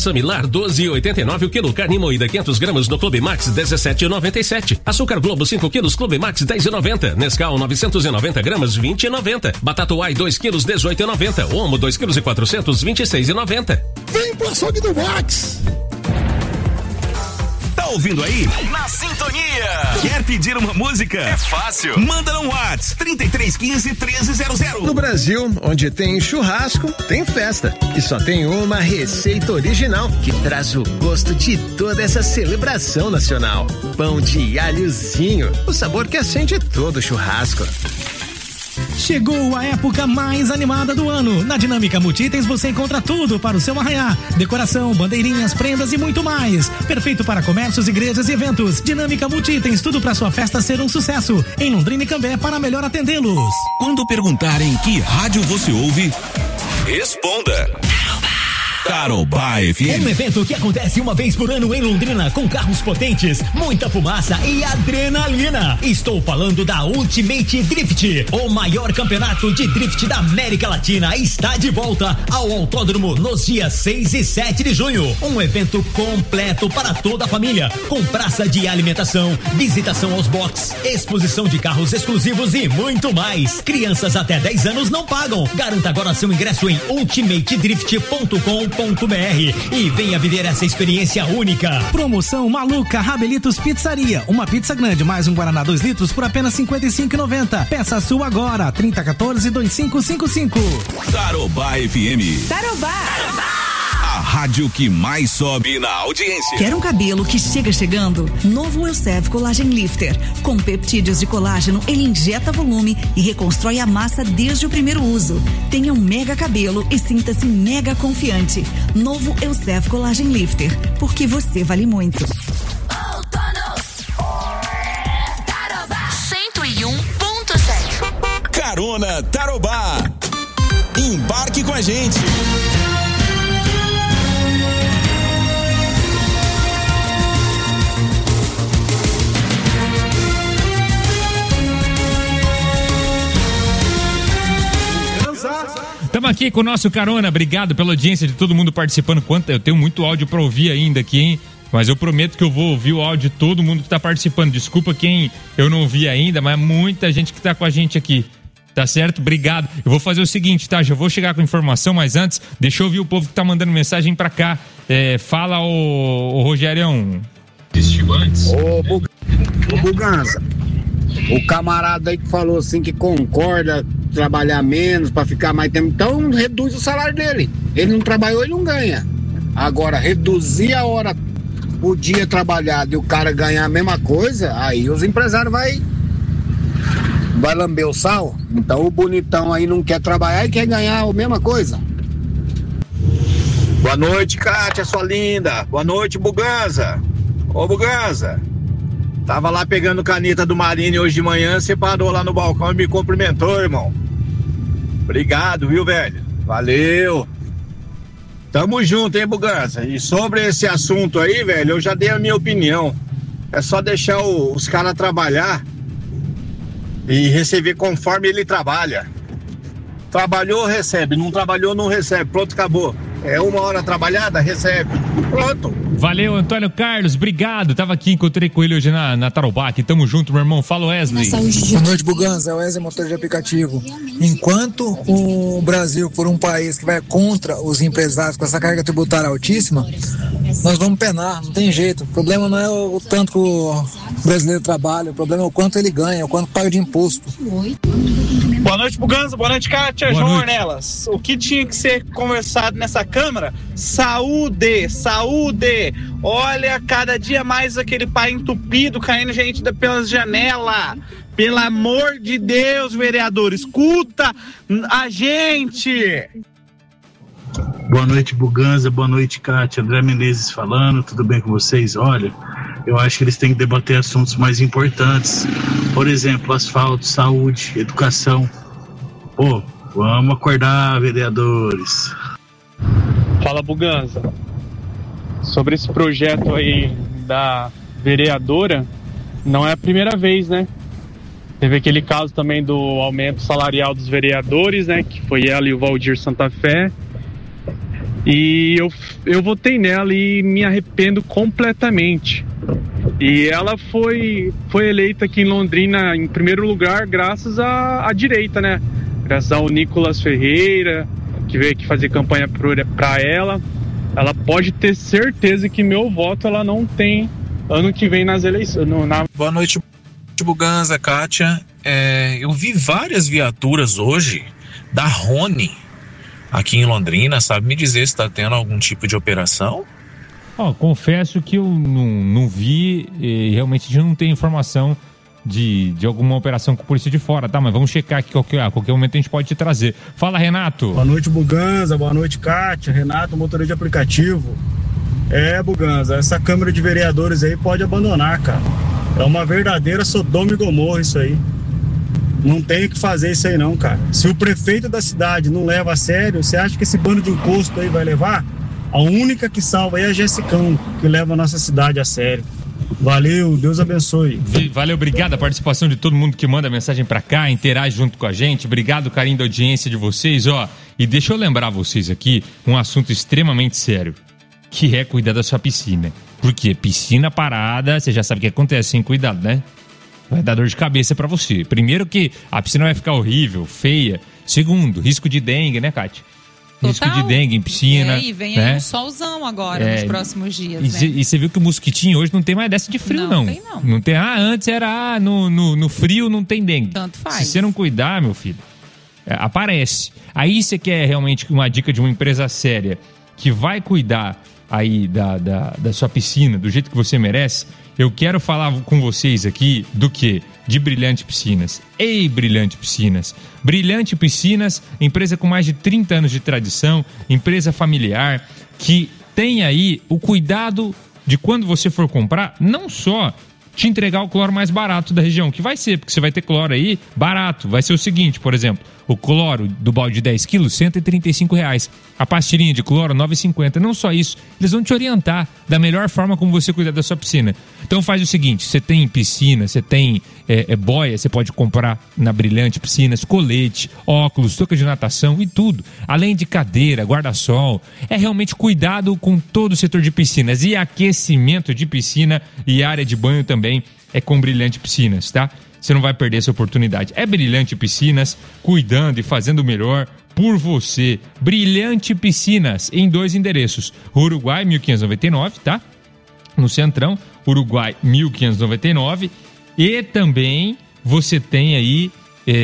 Samilar 12,89 o quilo. Carne moída 500 gramas no Clube Max 17,97. Açúcar Globo 5 quilos Clube Max 10,90. Nescau 990 gramas 20,90. Batata Uai 2 quilos 18,90. Omo 2 quilos e 400 26,90. Vem pro açougue do Max. Tá ouvindo aí? Na sintonia. Quer pedir uma música? É fácil. Manda no WhatsApp 3315-1300. No Brasil, onde tem churrasco, tem festa. E só tem uma receita original que traz o gosto de toda essa celebração nacional. Pão de alhozinho, o sabor que acende todo churrasco. Chegou a época mais animada do ano. Na Dinâmica Multitens você encontra tudo para o seu arraiá. Decoração, bandeirinhas, prendas e muito mais. Perfeito para comércios, igrejas e eventos. Dinâmica Multitens, tudo para sua festa ser um sucesso. Em Londrina e Cambé para melhor atendê-los. Quando perguntarem que rádio você ouve, responda. Tarobá FM. Um evento que acontece uma vez por ano em Londrina, com carros potentes, muita fumaça e adrenalina. Estou falando da Ultimate Drift. O maior campeonato de drift da América Latina está de volta ao autódromo nos dias 6 e 7 de junho. Um evento completo para toda a família, com praça de alimentação, visitação aos boxes, exposição de carros exclusivos e muito mais. Crianças até 10 anos não pagam. Garanta agora seu ingresso em ultimatedrift.com.br e venha viver essa experiência única. Promoção maluca Rabelitos Pizzaria. Uma pizza grande mais um Guaraná 2 litros por apenas R$55,90. Peça a sua agora, 3014-2555. Tarobá FM. Tarobá. A rádio que mais sobe na audiência. Quer um cabelo que chega chegando? Novo Elseve Collagen Lifter. Com peptídeos de colágeno, ele injeta volume e reconstrói a massa desde o primeiro uso. Tenha um mega cabelo e sinta-se mega confiante. Novo Elseve Collagen Lifter, porque você vale muito. 101.7 Carona Tarobá. Embarque com a gente. Estamos aqui com o nosso Carona, obrigado pela audiência de todo mundo participando. Eu tenho muito áudio para ouvir ainda aqui, hein? Mas eu prometo que eu vou ouvir o áudio de todo mundo que está participando. Desculpa quem eu não ouvi ainda, mas muita gente que está com a gente aqui. Tá certo? Obrigado. Eu vou fazer o seguinte, tá? Já vou chegar com informação, mas antes, deixa eu ouvir o povo que tá mandando mensagem pra cá. Fala, o Rogerião. Desistiu antes? Ô Buganza, o camarada aí que falou assim que concorda trabalhar menos pra ficar mais tempo, então reduz o salário dele. Ele não trabalhou, ele não ganha. Agora, reduzir a hora, o dia trabalhado e o cara ganhar a mesma coisa, aí os empresários vai lamber o sal. Então o bonitão aí não quer trabalhar e quer ganhar a mesma coisa. Boa noite, Kátia, sua linda. Boa noite, Buganza. Ô Buganza, tava lá pegando caneta do Marini hoje de manhã, você parou lá no balcão e me cumprimentou, irmão. Obrigado, viu, velho? Valeu. Tamo junto, hein, Buganza? E sobre esse assunto aí, velho, eu já dei a minha opinião. É só deixar os caras trabalhar e receber conforme ele trabalha. Trabalhou, recebe. Não trabalhou, não recebe. Pronto, acabou. É 1 hora trabalhada, recebe. Pronto. Valeu, Antônio Carlos, obrigado. Tava aqui, encontrei com ele hoje na Tarobá. Aqui, tamo junto, meu irmão. Fala, Wesley. Boa noite, Buganza. É o Wesley, motor de aplicativo. Enquanto o Brasil for um país que vai contra os empresários com essa carga tributária altíssima, nós vamos penar, não tem jeito. O problema não é o tanto que o brasileiro trabalha, o problema é o quanto ele ganha, o quanto paga de imposto. Boa noite, Buganza. Boa noite, Kátia. João Ornelas. O que tinha que ser conversado nessa Câmara? Saúde, saúde. Olha, cada dia mais aquele pai entupido caindo gente pelas janelas. Pelo amor de Deus, vereador, escuta a gente. Boa noite, Buganza. Boa noite, Kátia. André Menezes falando. Tudo bem com vocês? Olha, eu acho que eles têm que debater assuntos mais importantes. Por exemplo, asfalto, saúde, educação. Pô, vamos acordar, vereadores. Fala, Buganza. Sobre esse projeto aí da vereadora, não é a primeira vez, né? Teve aquele caso também do aumento salarial dos vereadores, né? Que foi ela e o Valdir Santa Fé. E eu votei nela e me arrependo completamente. E ela foi eleita aqui em Londrina em primeiro lugar graças à direita, né? Graças ao Nicolas Ferreira, que veio aqui fazer campanha para ela. Ela pode ter certeza que meu voto ela não tem ano que vem nas eleições. Boa noite, Buganza, Kátia. Eu vi várias viaturas hoje da Rony aqui em Londrina. Sabe me dizer se está tendo algum tipo de operação? Confesso que eu não vi e realmente a gente não tem informação de alguma operação com polícia de fora, tá? Mas vamos checar aqui a qualquer momento a gente pode te trazer. Fala, Renato. Boa noite, Buganza. Boa noite, Kátia. Renato, motorista de aplicativo. Buganza, essa Câmara de Vereadores aí pode abandonar, cara. É uma verdadeira Sodoma e Gomorra isso aí. Não tem o que fazer isso aí não, cara. Se o prefeito da cidade não leva a sério, você acha que esse bando de encosto aí vai levar? A única que salva aí é a Jessicão, que leva a nossa cidade a sério. Valeu, Deus abençoe. Valeu, obrigado a participação de todo mundo que manda mensagem pra cá, interage junto com a gente. Obrigado, carinho da audiência de vocês, E deixa eu lembrar vocês aqui um assunto extremamente sério, que é cuidar da sua piscina. Por quê? Piscina parada, você já sabe o que acontece sem cuidado, né? Vai dar dor de cabeça pra você. Primeiro que a piscina vai ficar horrível, feia. Segundo, risco de dengue, né, Kátia? Risco de dengue em piscina. E vem aí um solzão agora, nos próximos dias, né? E você viu que o mosquitinho hoje não tem mais dessa de frio, não. Não tem, antes era, no frio não tem dengue. Tanto faz. Se você não cuidar, meu filho, aparece. Aí você quer realmente uma dica de uma empresa séria que vai cuidar aí da sua piscina do jeito que você merece. Eu quero falar com vocês aqui do quê? De Brilhante Piscinas. Ei, Brilhante Piscinas. Brilhante Piscinas, empresa com mais de 30 anos de tradição, empresa familiar, que tem aí o cuidado de quando você for comprar, não só te entregar o cloro mais barato da região, que vai ser, porque você vai ter cloro aí barato. Vai ser o seguinte, por exemplo, o cloro do balde de 10 quilos, R$135. A pastilhinha de cloro, R$9,50. Não só isso, eles vão te orientar da melhor forma como você cuidar da sua piscina. Então faz o seguinte, você tem piscina, você tem boia, você pode comprar na Brilhante Piscinas, colete, óculos, touca de natação e tudo. Além de cadeira, guarda-sol. É realmente cuidado com todo o setor de piscinas. E aquecimento de piscina e área de banho também é com Brilhante Piscinas, tá? Você não vai perder essa oportunidade. É Brilhante Piscinas, cuidando e fazendo o melhor por você. Brilhante Piscinas, em 2 endereços. Uruguai, 1599, tá? No Centrão, Uruguai, 1599. E também você tem aí,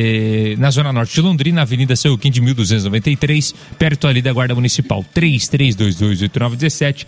na Zona Norte de Londrina, Avenida Seuquim de 1293, perto ali da Guarda Municipal. 3322-8917.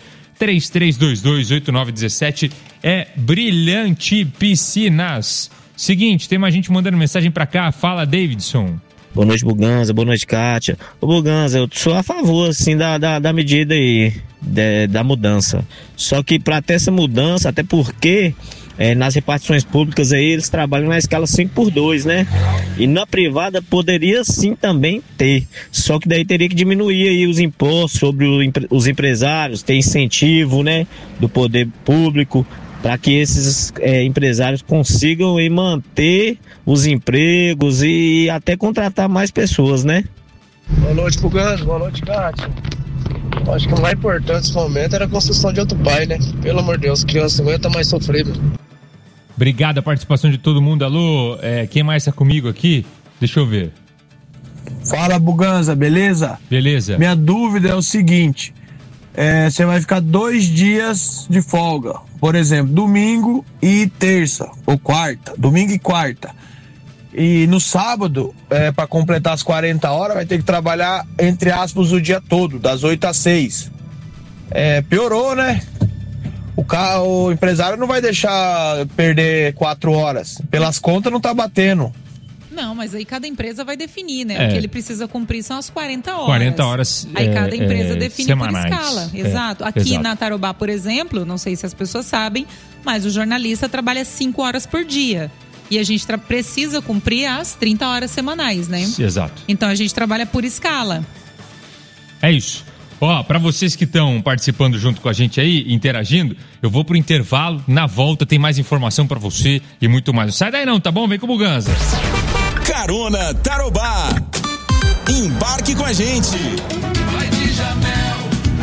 3322-8917 é Brilhante Piscinas. Seguinte, tem mais gente mandando mensagem pra cá. Fala, Davidson. Boa noite, Buganza. Boa noite, Kátia. Ô, Buganza, eu sou a favor, assim, da medida aí, da mudança. Só que pra ter essa mudança, até porque nas repartições públicas aí, eles trabalham na escala 5x2, né? E na privada poderia sim também ter. Só que daí teria que diminuir aí os impostos sobre os empresários, ter incentivo, né? Do poder público, para que esses empresários consigam manter os empregos e até contratar mais pessoas, né? Boa noite, Buganza. Boa noite, Kátia. Eu acho que o mais importante nesse momento era a construção de outro pai, né? Pelo amor de Deus, criança aguenta mais sofrer, meu. Obrigado a participação de todo mundo. Alô, quem mais está comigo aqui? Deixa eu ver. Fala, Buganza, beleza? Beleza. Minha dúvida é o seguinte, você vai ficar 2 dias de folga, por exemplo, domingo e terça, ou quarta, domingo e quarta. E no sábado, para completar as 40 horas, vai ter que trabalhar, entre aspas, o dia todo, das 8 às 6. Piorou, né? O empresário não vai deixar perder 4 horas. Pelas contas não tá batendo. Não, mas aí cada empresa vai definir, né? O que ele precisa cumprir são as 40 horas. 40 horas aí cada empresa define semanais. Por escala. Exato. Aqui na Tarobá, por exemplo, não sei se as pessoas sabem, mas o jornalista trabalha 5 horas por dia. E a gente precisa cumprir as 30 horas semanais, né? Exato. Então a gente trabalha por escala. É isso. Para vocês que estão participando junto com a gente aí, interagindo, eu vou pro intervalo, na volta tem mais informação para você e muito mais. Não sai daí não, tá bom? Vem com o Buganza. Carona Tarobá. Embarque com a gente. Vai de Jamel.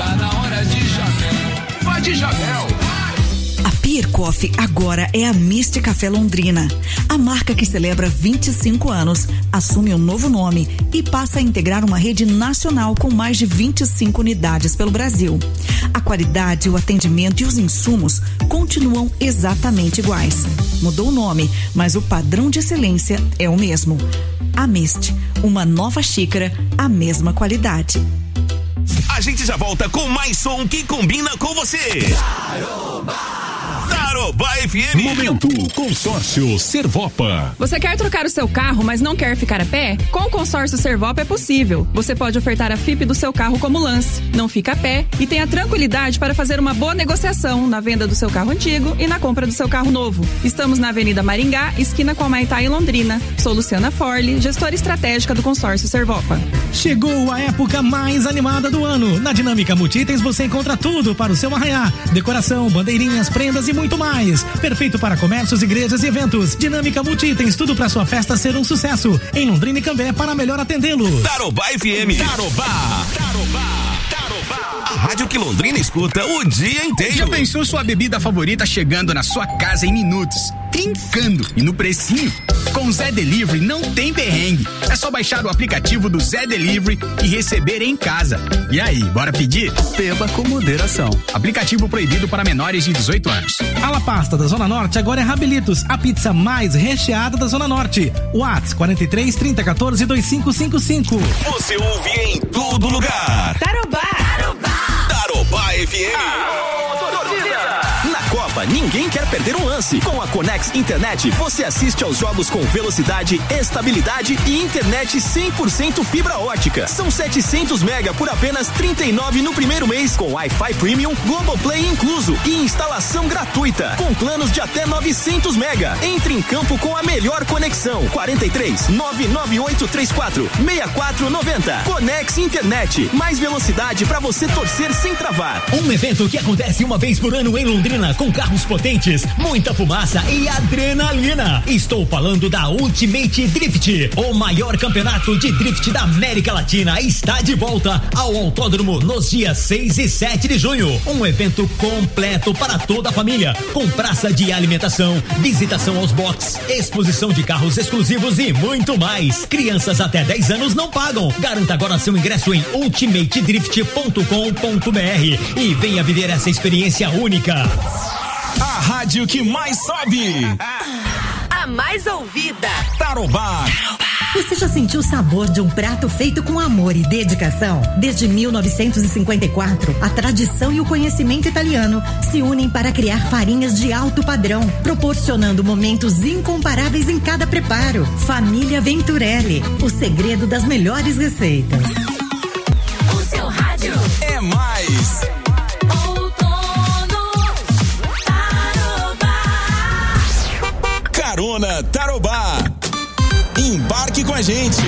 Tá na hora de Jamel. Vai de Jamel. A Pier Coffee agora é a Mist Café Londrina. A marca que celebra 25 anos assume um novo nome e passa a integrar uma rede nacional com mais de 25 unidades pelo Brasil. A qualidade, o atendimento e os insumos continuam exatamente iguais. Mudou o nome, mas o padrão de excelência é o mesmo. A Mist, uma nova xícara, a mesma qualidade. A gente já volta com mais som que combina com você. Tarobá FM. Momento Consórcio Servopa. Você quer trocar o seu carro, mas não quer ficar a pé? Com o Consórcio Servopa é possível. Você pode ofertar a FIP do seu carro como lance. Não fica a pé e tem a tranquilidade para fazer uma boa negociação na venda do seu carro antigo e na compra do seu carro novo. Estamos na Avenida Maringá, esquina com a Maitá em Londrina. Sou Luciana Forli, gestora estratégica do Consórcio Servopa. Chegou a época mais animada do ano. Na Dinâmica Multitens você encontra tudo para o seu arraiá. Decoração, bandeirinhas, prendas e muito mais. Perfeito para comércios, igrejas e eventos. Dinâmica Multitens, tudo para sua festa ser um sucesso. Em Londrina e Cambé para melhor atendê-los. Tarobá FM. Tarobá. A rádio que Londrina escuta o dia inteiro. Já pensou sua bebida favorita chegando na sua casa em minutos? Trincando e no precinho? Com o Zé Delivery não tem perrengue. É só baixar o aplicativo do Zé Delivery e receber em casa. E aí, bora pedir? Beba com moderação. Aplicativo proibido para menores de 18 anos. A La Pasta da Zona Norte agora é Rabelitos, a pizza mais recheada da Zona Norte. WhatsApp 43 30 14 2555. Você ouve em todo lugar. Tarobá. Tarobá FM. Na Copa, ninguém quer perder um lance. Com a Conex Internet, você assiste aos jogos com velocidade, estabilidade e internet 100% fibra ótica. São 700 mega por apenas R$39 no primeiro mês, com Wi-Fi Premium, Globoplay incluso e instalação gratuita, com planos de até 900 mega. Entre em campo com a melhor conexão. 43 99834 6490. Conex Internet, mais velocidade para você torcer sem travar. Um evento que acontece uma vez por ano em Londrina, com carros potentes, muita fumaça e adrenalina. Estou falando da Ultimate Drift. O maior campeonato de drift da América Latina está de volta ao autódromo nos dias 6 e 7 de junho. Um evento completo para toda a família, com praça de alimentação, visitação aos boxes, exposição de carros exclusivos e muito mais. Crianças até 10 anos não pagam. Garanta agora seu ingresso em ultimatedrift.com.br e venha viver essa experiência única. A rádio que mais sobe. A mais ouvida. Tarobá. Você já sentiu o sabor de um prato feito com amor e dedicação? Desde 1954, a tradição e o conhecimento italiano se unem para criar farinhas de alto padrão, proporcionando momentos incomparáveis em cada preparo. Família Venturelli, o segredo das melhores receitas. O seu rádio é mais. Carona Tarobá. Embarque com a gente.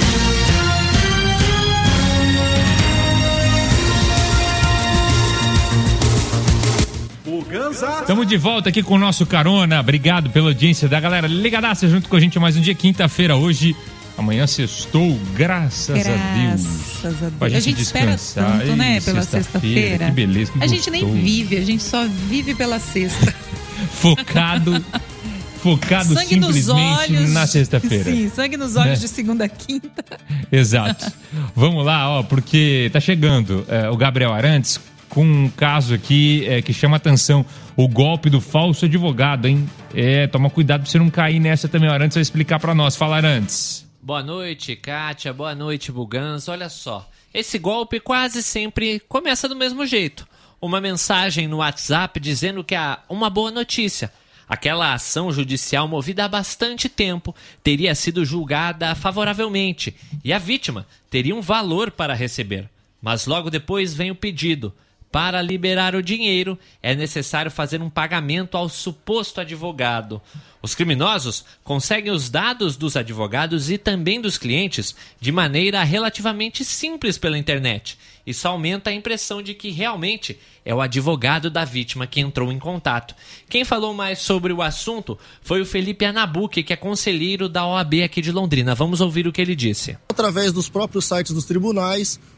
Estamos de volta aqui com o nosso Carona. Obrigado pela audiência da galera ligadaça junto com a gente mais um dia, quinta-feira hoje. Amanhã sextou, graças a Deus. A gente espera tanto, né, pela sexta-feira. Que beleza, que a gente nem vive, a gente só vive pela sexta. Focado sangue simplesmente nos olhos, na sexta-feira. Sim, sangue nos olhos, né? De segunda a quinta. Exato. Vamos lá, porque tá chegando o Gabriel Arantes com um caso aqui que chama atenção, o golpe do falso advogado, hein? Toma cuidado pra você não cair nessa também. O Arantes vai explicar pra nós. Fala, Arantes. Boa noite, Kátia. Boa noite, Buganza. Olha só, esse golpe quase sempre começa do mesmo jeito. Uma mensagem no WhatsApp dizendo que há uma boa notícia. Aquela ação judicial movida há bastante tempo teria sido julgada favoravelmente e a vítima teria um valor para receber. Mas logo depois vem o pedido. Para liberar o dinheiro, é necessário fazer um pagamento ao suposto advogado. Os criminosos conseguem os dados dos advogados e também dos clientes de maneira relativamente simples pela internet. Isso aumenta a impressão de que realmente é o advogado da vítima que entrou em contato. Quem falou mais sobre o assunto foi o Felipe Anabuque, que é conselheiro da OAB aqui de Londrina. Vamos ouvir o que ele disse. Através dos próprios sites dos tribunais,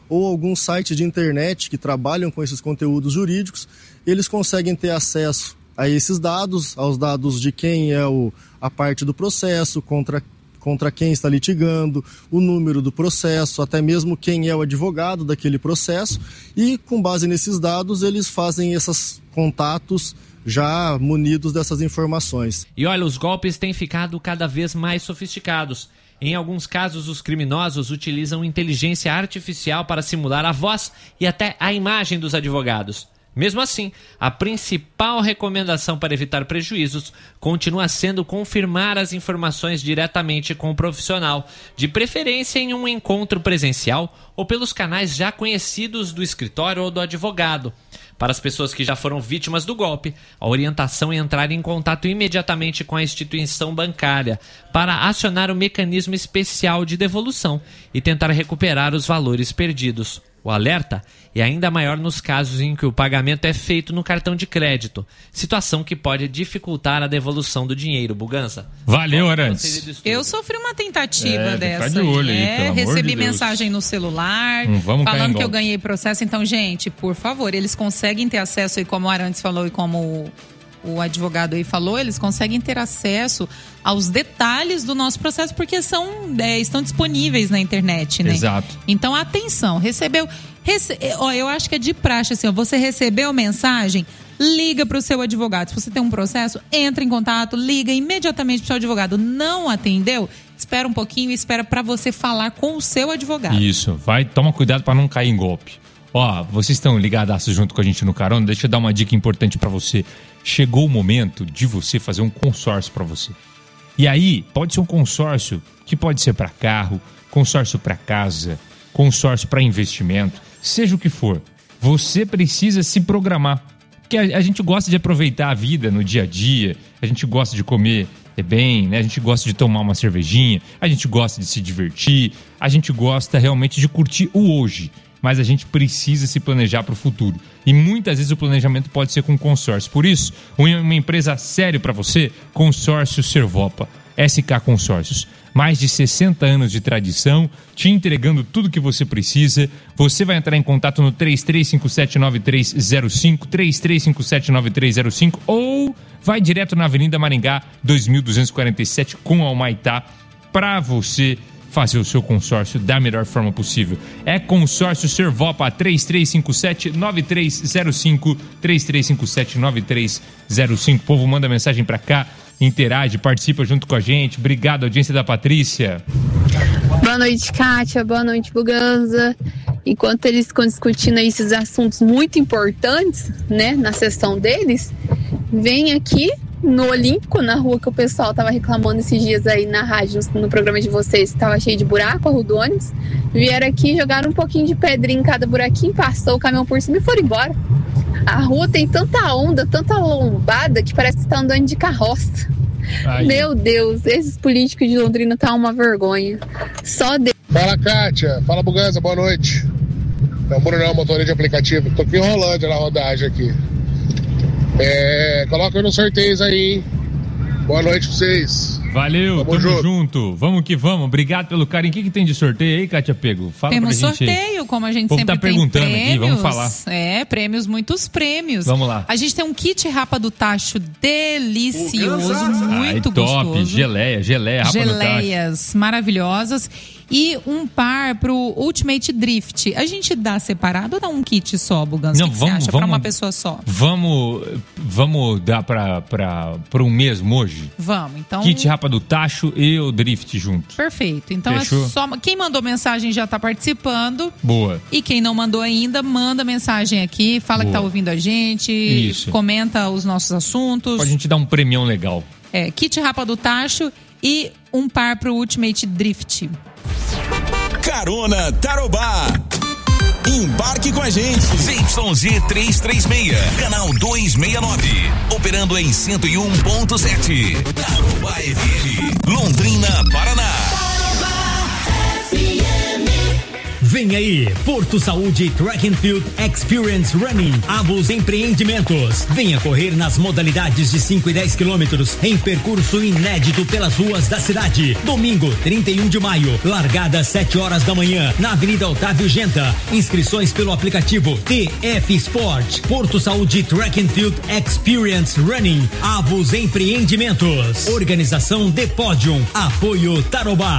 ou algum site de internet que trabalham com esses conteúdos jurídicos, eles conseguem ter acesso a esses dados, aos dados de quem é a parte do processo, contra quem está litigando, o número do processo, até mesmo quem é o advogado daquele processo, e com base nesses dados eles fazem esses contatos já munidos dessas informações. E olha, os golpes têm ficado cada vez mais sofisticados. Em alguns casos, os criminosos utilizam inteligência artificial para simular a voz e até a imagem dos advogados. Mesmo assim, a principal recomendação para evitar prejuízos continua sendo confirmar as informações diretamente com o profissional, de preferência em um encontro presencial ou pelos canais já conhecidos do escritório ou do advogado. Para as pessoas que já foram vítimas do golpe, a orientação é entrar em contato imediatamente com a instituição bancária para acionar o mecanismo especial de devolução e tentar recuperar os valores perdidos. O alerta é ainda maior nos casos em que o pagamento é feito no cartão de crédito, situação que pode dificultar a devolução do dinheiro. Buganza. Valeu, Arantes. Eu sofri uma tentativa dessa. Fica de olho aí, pelo amor recebi de Deus. mensagem no celular, Vamos cair em falando que eu golpe. ganhei processo. Então, gente, por favor, eles conseguem ter acesso, e como o Arantes falou e como o advogado aí falou, eles conseguem ter acesso aos detalhes do nosso processo, porque estão disponíveis na internet, né? Exato. Então, atenção, eu acho que é de praxe, assim, você recebeu mensagem, liga para o seu advogado. Se você tem um processo, entra em contato, liga imediatamente para o seu advogado. Não atendeu? Espera um pouquinho e espera para você falar com o seu advogado. Isso, toma cuidado para não cair em golpe. Ó, vocês estão ligadaços junto com a gente no Carona, deixa eu dar uma dica importante para você. Chegou o momento de você fazer um consórcio para você. E aí, pode ser um consórcio que pode ser para carro, consórcio para casa, consórcio para investimento, seja o que for. Você precisa se programar. Porque a gente gosta de aproveitar a vida no dia a dia, a gente gosta de comer bem, né? A gente gosta de tomar uma cervejinha, a gente gosta de se divertir, a gente gosta realmente de curtir o hoje. Mas a gente precisa se planejar para o futuro. E muitas vezes o planejamento pode ser com consórcio. Por isso, uma empresa séria para você, Consórcio Servopa, SK Consórcios. Mais de 60 anos de tradição, te entregando tudo que você precisa. Você vai entrar em contato no 33579305, 33579305, ou vai direto na Avenida Maringá, 2247, com Almaitá, para você fazer o seu consórcio da melhor forma possível. É Consórcio Servopa, 3357-9305, 3357-9305. O povo manda mensagem pra cá, interage, participa junto com a gente. Obrigado, audiência da Patrícia. Boa noite, Kátia. Boa noite, Buganza. Enquanto eles ficam discutindo aí esses assuntos muito importantes, né, na sessão deles, vem aqui no Olímpico, na rua que o pessoal tava reclamando esses dias aí na rádio, no programa de vocês, tava cheio de buraco, a rua do ônibus. Vieram aqui, jogaram um pouquinho de pedrinha em cada buraquinho, passou o caminhão por cima e foram embora. A rua tem tanta onda, tanta lombada, que parece que tá andando de carroça. Ai. Meu Deus, esses políticos de Londrina tá uma vergonha. Só Deus. Fala, Kátia. Fala, Buganza. Boa noite. É o Brunão, motorista de aplicativo. Tô aqui em Rolândia, na rodagem aqui. Coloca aí nos sorteios aí, hein? Boa noite pra vocês. Valeu, tamo junto. Vamos que vamos. Obrigado pelo carinho. O que tem de sorteio aí, Kátia Pego? Fala Temos pra gente sorteio, aí. como a gente sempre sempre tá perguntando tem prêmios. Aqui, vamos falar. Prêmios, muitos prêmios. Vamos lá. A gente tem um kit Rapa do Tacho delicioso, muito top, gostoso. Geleia, Rapa do Tacho. Geleias maravilhosas. E um par pro Ultimate Drift. A gente dá separado ou dá um kit só, Buganza? O que você acha pra uma pessoa só? Vamos dar pra um mesmo hoje? Vamos, então. Kit Rapa do Tacho e o Drift junto. Perfeito. Então Fechou? é só. Quem mandou mensagem já tá participando. Boa. E quem não mandou ainda, manda mensagem aqui, fala que tá ouvindo a gente. Isso. Comenta os nossos assuntos. Pra gente dar um premião legal. Kit Rapa do Tacho e um par pro Ultimate Drift. Carona Tarobá. Embarque com a gente. ZYZ 336, canal 269. Operando em 101.7. Tarobá FM. Londrina, Paraná. Vem aí, Porto Saúde Track and Field Experience Running, Avos Empreendimentos. Venha correr nas modalidades de 5 e 10 quilômetros em percurso inédito pelas ruas da cidade. Domingo, 31 de maio, largada às 7 horas da manhã, na Avenida Otávio Genta. Inscrições pelo aplicativo TF Sport. Porto Saúde Track and Field Experience Running, Avos Empreendimentos. Organização The Podium. Apoio Tarobá.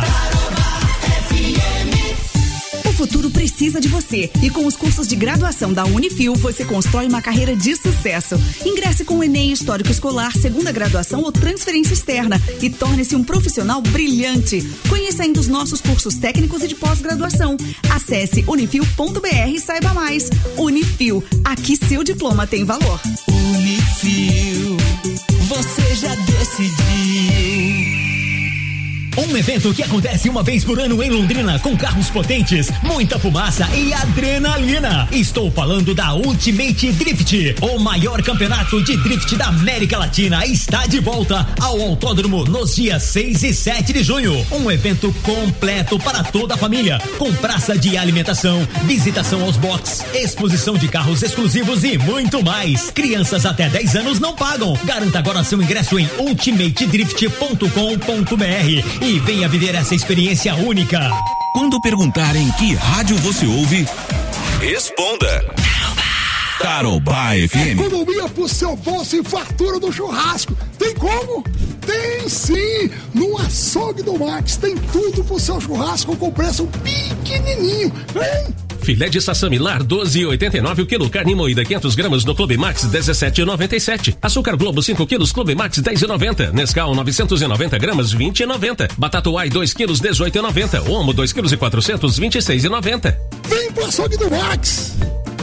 O futuro precisa de você e com os cursos de graduação da Unifil você constrói uma carreira de sucesso. Ingresse com o Enem Histórico Escolar, segunda graduação ou transferência externa e torne-se um profissional brilhante. Conheça ainda os nossos cursos técnicos e de pós-graduação. Acesse unifil.br e saiba mais. Unifil, aqui seu diploma tem valor. Unifil, você já decidiu. Um evento que acontece uma vez por ano em Londrina, com carros potentes, muita fumaça e adrenalina. Estou falando da Ultimate Drift. O maior campeonato de drift da América Latina está de volta ao autódromo nos dias 6 e 7 de junho. Um evento completo para toda a família, com praça de alimentação, visitação aos boxes, exposição de carros exclusivos e muito mais. Crianças até 10 anos não pagam. Garanta agora seu ingresso em ultimatedrift.com.br e venha viver essa experiência única. Quando perguntarem que rádio você ouve, responda. Tarobá FM. Economia pro seu bolso e fartura do churrasco. Tem como? Tem sim! No açougue do Max tem tudo pro seu churrasco com preço pequenininho. Vem! Filé de sassamilar 12,89 o quilo. Carne moída 500 gramas no Clube Max 17,97. Açúcar Globo 5 quilos Clube Max 10,90. Nescau 990 gramas 20,90. Batata Uai 2 quilos 18,90. Omo 2 quilos e 400 26,90. Vem pro açougue do Max!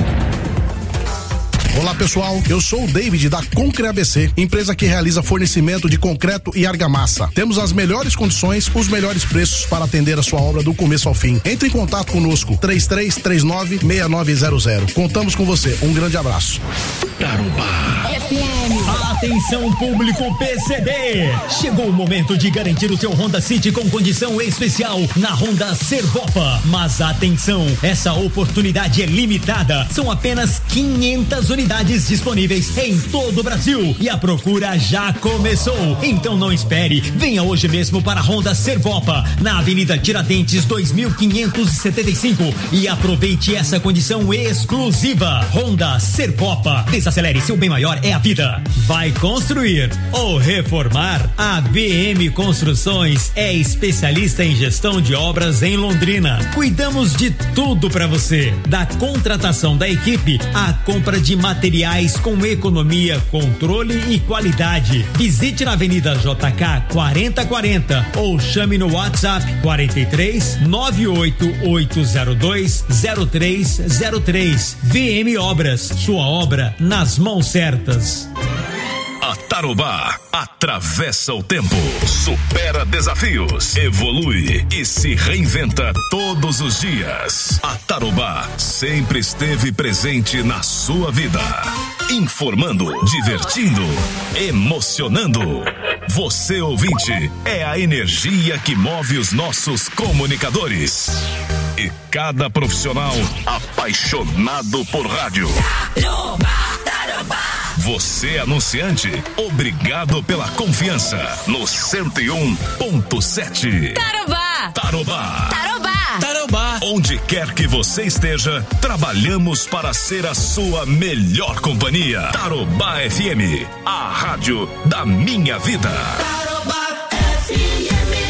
Olá pessoal, eu sou o David da Concre ABC, empresa que realiza fornecimento de concreto e argamassa. Temos as melhores condições, os melhores preços para atender a sua obra do começo ao fim. Entre em contato conosco, 3339-6900. Contamos com você, um grande abraço. Tarobá FM. Atenção público PCD, chegou o momento de garantir o seu Honda City com condição especial na Honda Servopa. Mas atenção, essa oportunidade é limitada, são apenas 500 unidades disponíveis em todo o Brasil e a procura já começou. Então não espere, venha hoje mesmo para a Honda Servopa, na Avenida Tiradentes 2575 e aproveite essa condição exclusiva. Honda Servopa, desacelere, seu bem maior é a vida. Vai construir ou reformar? A BM Construções é especialista em gestão de obras em Londrina. Cuidamos de tudo para você, da contratação da equipe à compra de materiais com economia, controle e qualidade. Visite na Avenida JK 4040 ou chame no WhatsApp 43 98802 0303. VM Obras, sua obra nas mãos certas. A Tarobá atravessa o tempo, supera desafios, evolui e se reinventa todos os dias. A Tarobá sempre esteve presente na sua vida, informando, divertindo, emocionando. Você, ouvinte, é a energia que move os nossos comunicadores. E cada profissional apaixonado por rádio. Você, anunciante, obrigado pela confiança no 101.7. Tarobá! Tarobá! Tarobá! Tarobá! Onde quer que você esteja, trabalhamos para ser a sua melhor companhia. Tarobá FM, a rádio da minha vida. Tarobá FM.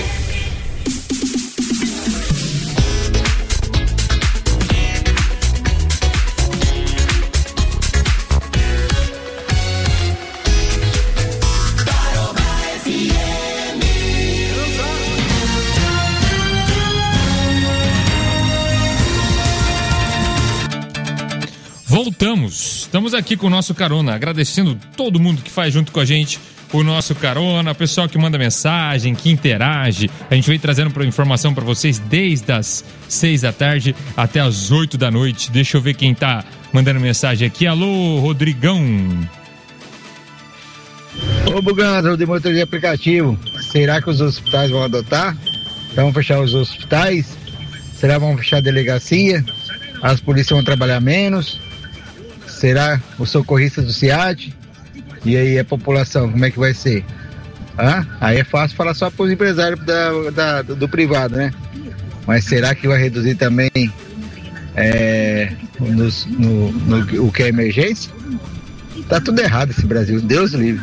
Voltamos, estamos aqui com o nosso carona, agradecendo todo mundo que faz junto com a gente o nosso carona, o pessoal que manda mensagem, que interage. A gente vem trazendo informação para vocês desde as 6 da tarde até as 8 da noite. Deixa eu ver quem tá mandando mensagem aqui. Alô, Rodrigão. Ô Buganza, o de motor de aplicativo, será que os hospitais vão adotar? Vão fechar os hospitais? Será que vão fechar a delegacia? As polícias vão trabalhar menos? Será o socorrista do SEAD? E aí a população, como é que vai ser? Aí é fácil falar só para os empresários do privado, né? Mas será que vai reduzir também o que é emergência? Tá tudo errado esse Brasil, Deus livre.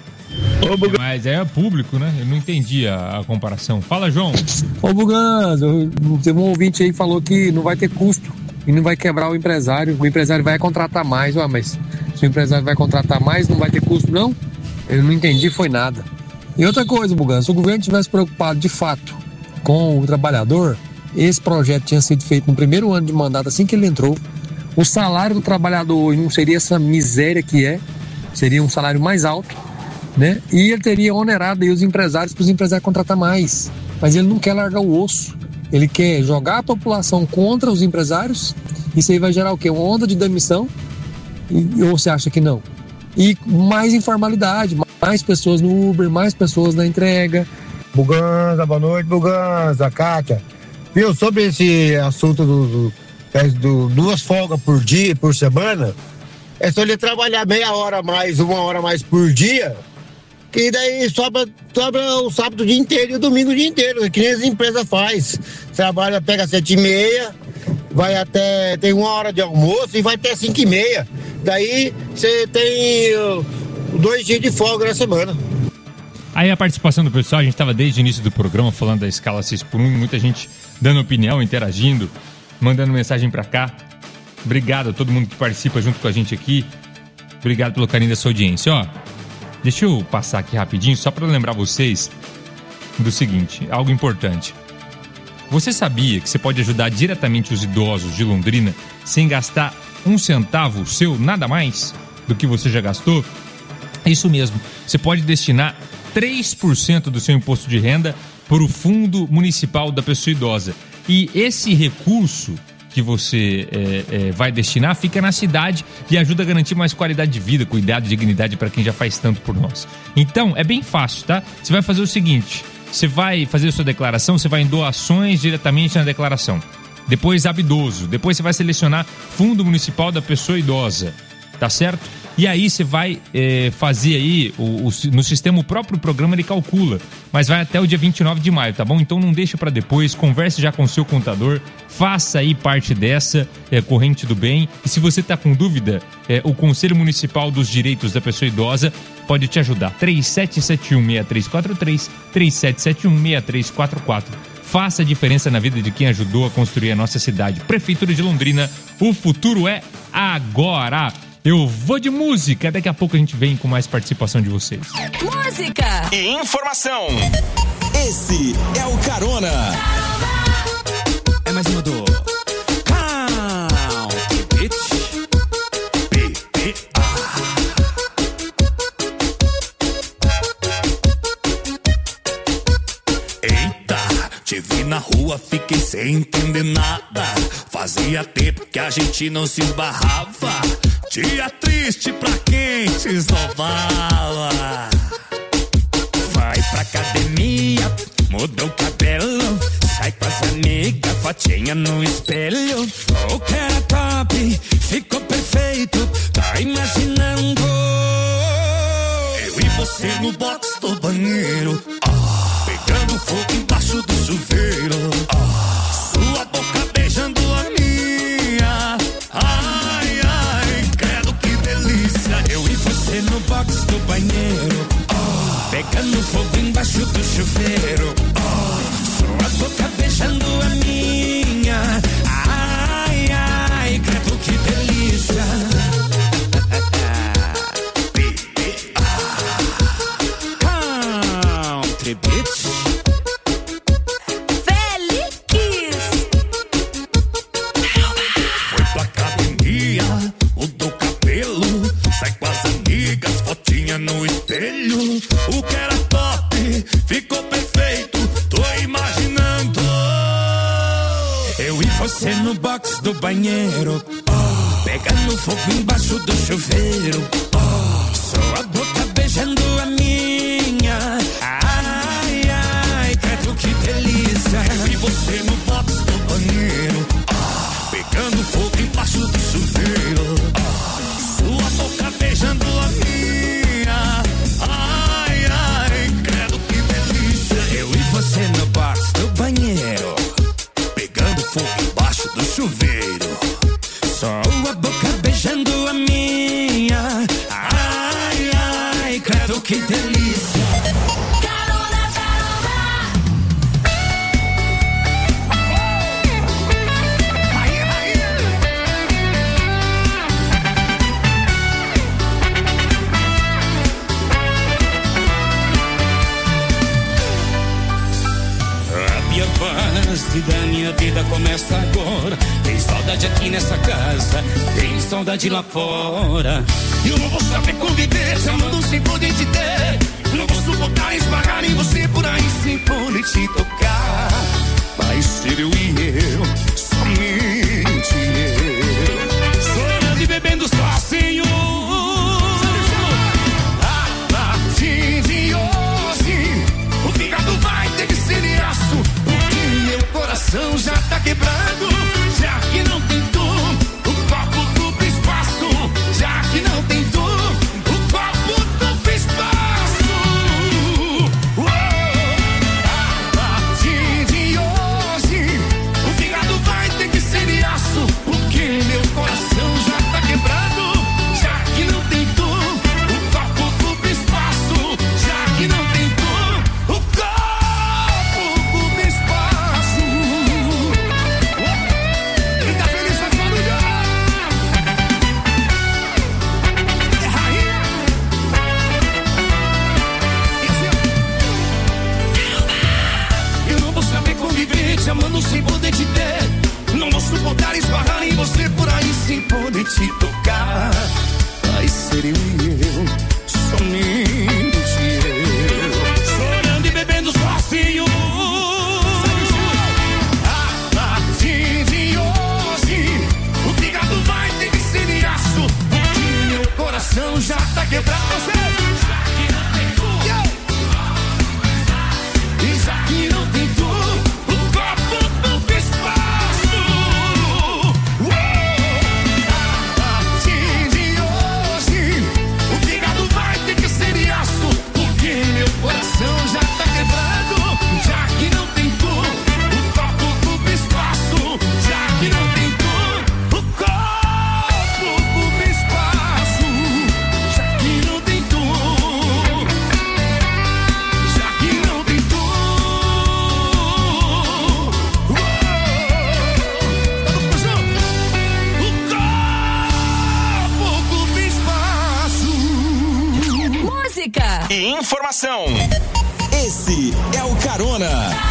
Mas é público, né? Eu não entendi a comparação. Fala, João. Ô, Buganza, teve um ouvinte aí que falou que não vai ter custo e não vai quebrar o empresário vai contratar mais. Mas se o empresário vai contratar mais, não vai ter custo, não? Eu não entendi, foi nada. E outra coisa, Buganza, se o governo tivesse preocupado de fato com o trabalhador, esse projeto tinha sido feito no primeiro ano de mandato, assim que ele entrou. O salário do trabalhador hoje não seria essa miséria que é, seria um salário mais alto, né? E ele teria onerado aí os empresários para os empresários contratar mais. Mas ele não quer largar o osso. Ele quer jogar a população contra os empresários. Isso aí vai gerar o quê? Uma onda de demissão? Ou você acha que não? E mais informalidade, mais pessoas no Uber, mais pessoas na entrega. Buganza, boa noite, Buganza, Kátia. Viu, sobre esse assunto do 2 folgas por dia, por semana, é só ele trabalhar meia hora a mais, 1 hora a mais por dia, que daí sobra o sábado o dia inteiro e o domingo o dia inteiro, que nem as empresas faz. Trabalha, pega 7h30, vai até, tem 1 hora de almoço e vai até 5h30. Daí você tem 2 dias de folga na semana. Aí a participação do pessoal, a gente estava desde o início do programa falando da escala 6x1, muita gente dando opinião, interagindo, mandando mensagem pra cá. Obrigado a todo mundo que participa junto com a gente aqui. Obrigado pelo carinho da sua audiência. Ó, deixa eu passar aqui rapidinho, só para lembrar vocês do seguinte, algo importante. Você sabia que você pode ajudar diretamente os idosos de Londrina sem gastar 1 centavo seu, nada mais do que você já gastou? Isso mesmo, você pode destinar 3% do seu imposto de renda para o Fundo Municipal da Pessoa Idosa. E esse recurso que você vai destinar fica na cidade e ajuda a garantir mais qualidade de vida, cuidado e dignidade para quem já faz tanto por nós. Então, é bem fácil, tá? Você vai fazer o seguinte, você vai fazer a sua declaração, você vai em doações diretamente na declaração. Depois, Abidoso. Depois você vai selecionar Fundo Municipal da Pessoa Idosa, tá certo? E aí você vai fazer aí, no sistema, o próprio programa ele calcula, mas vai até o dia 29 de maio, tá bom? Então não deixa para depois, converse já com o seu contador, faça aí parte dessa corrente do bem. E se você tá com dúvida, o Conselho Municipal dos Direitos da Pessoa Idosa pode te ajudar. 3771-6343, 3771-6344. Faça a diferença na vida de quem ajudou a construir a nossa cidade. Prefeitura de Londrina, o futuro é agora! Eu vou de música, daqui a pouco a gente vem com mais participação de vocês. Música e informação. Esse é o Carona. É mais uma do Te vi na rua, fiquei sem entender nada. Fazia tempo que a gente não se esbarrava. Dia triste pra quem te esnobava. Vai pra academia, muda o cabelo, sai com as amigas, fotinha no espelho. O que era top, ficou perfeito, tá imaginando? Eu e você no box do banheiro, pegando fogo embaixo do chuveiro, sua boca beijando a minha. Ai, ai, credo que delícia. Eu e você no box do banheiro, pegando fogo embaixo do chuveiro, sua boca beijando a minha. Ai, ai, credo que delícia. Country Beach. Foi pra academia, mudou o cabelo, sai com as amigas, fotinha no espelho. O que era top, ficou perfeito, tô imaginando. Eu e você no box do banheiro, pegando fogo embaixo do chuveiro, sua boca beijando a minha. Ai, ai, credo que delícia. Eu e você no box do banheiro, credo que delícia. fase da minha vida começa agora. Tem saudade aqui nessa casa, tem saudade lá fora. Eu não vou saber conviver, te amando sem poder te ter. Não vou suportar esbarrar em você por aí sem poder te tocar. Vai ser eu e eu, somente eu. Chorando e bebendo sozinho. A partir de hoje, o fígado vai ter que ser de aço, porque meu coração já tá quebrado. Já que não tem tu, o copo duplo espaço. Já que não tem tu, o copo duplo espaço. A partir de hoje, o fígado vai ter que ser de aço, porque meu coração já tá quebrado. Já que não tem tu, o copo duplo espaço. Já que não tem tu, o copo duplo espaço. Quem tá feliz faz barulho. É rainha. E assim, eu não vou saber conviver te amando sem poder te ter. Não vou suportar esbarrar em você por aí sem poder te tocar. Vai ser eu e eu, somente eu. Chorando e bebendo sozinho. A partir de hoje, o fígado vai ter que ser de aço, porque meu coração já tá quebrado. Já que não tem tu, e já que não tem tu, o copo duplo espaço. A partir de hoje, o fígado vai ter que ser de aço, porque meu coração já tá quebrado. Já que não tem tu, o copo duplo espaço. Já que não tem tu, o copo duplo espaço. Já que não tem tu, já que não tem tu. Música e informação. Esse é o Carona.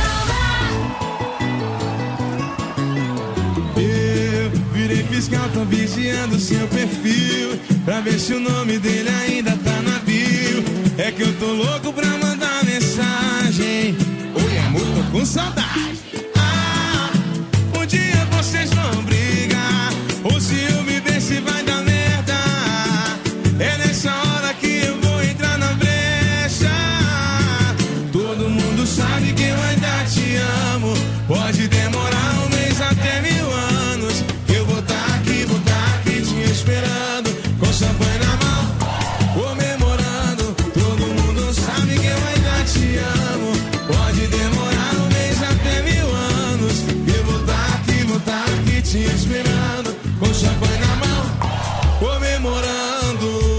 Eu virei fiscal, tô vigiando seu perfil, pra ver se o nome dele ainda tá na bio. É que eu tô louco pra mandar mensagem. Oi amor, tô com saudade. Ah, um dia vocês vão brigar, ou se eu me ver se vai dar merda. É nessa hora que eu vou entrar na brecha. Todo mundo sabe que eu ainda te amo. Pode demorar um mês até 1000 anos. Eu vou tá aqui te esperando, com champanhe na mão, comemorando. Todo mundo sabe que eu ainda te amo. Pode demorar um mês até 1000 anos. Eu vou tá aqui te esperando, com champanhe na mão, comemorando.